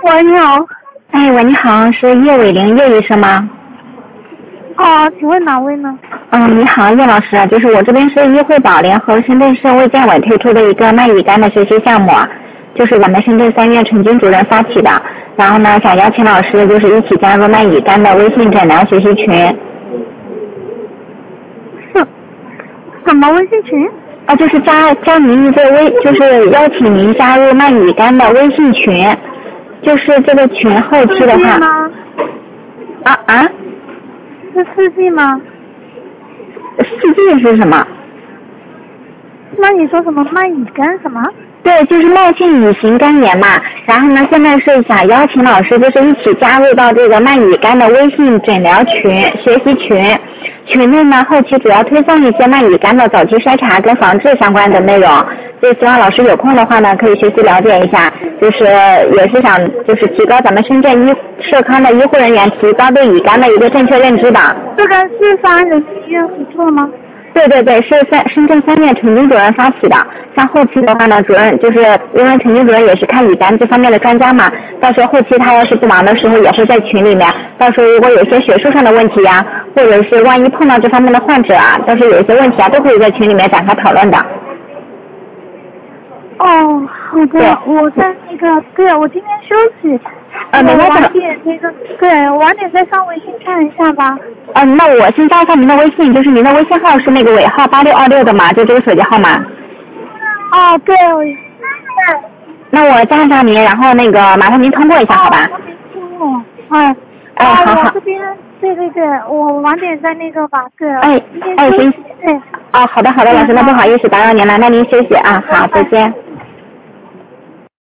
喂，你好。 哎，喂，你好，是叶伟玲叶医生吗？ 请问哪位呢？ 你好，叶老师，就是我这边是医惠宝联合深圳市卫健委推出的一个麦乙肝的学习项目，就是咱们深圳3院陈军主任发起的，然后呢，想邀请老师就是一起加入麦乙肝的微信诊疗学习群。 什么微信群？ 就是加您一个就是邀请您加入麦乙肝的微信群，就是这个群后期的话。 4G 吗？是4G 吗 ？4G 是什么？ 那你说什么麦乙肝什么？ 对，就是慢性乙型肝炎嘛。然后呢，现在是想邀请老师，就是一起加入到这个麦乙肝的微信诊疗群、学习群。群内呢，后期主要推送一些麦乙肝的早期筛查跟防治相关的内容。就希望老师有空的话呢，可以学习了解一下。就是也是想就是提高咱们深圳社康的医护人员提高对乙肝的一个正确认知的。 这个是3人医院合作吗？ 对，是深圳3院陈军主任发起的。像后期的话呢，主任就是因为陈军主任也是看乙肝这方面的专家嘛，到时候后期他要是不忙的时候，也会在群里面。到时候如果有些学术上的问题呀，或者是万一碰到这方面的患者啊，到时候有一些问题啊，都可以在群里面展开讨论的。 好的，我在我今天休息。 没关系。 我晚点再上微信看一下吧。 那我先加一下您的微信，就是您的微信号是那个尾号8626的嘛，就这个手机号码。 对。 那我加上您，然后那个麻烦您通过一下，好吧？ 好。 好。 我这边对，我晚点再那个吧。 行。好的，老师，那不好意思打扰您了，那您休息啊，好，再见。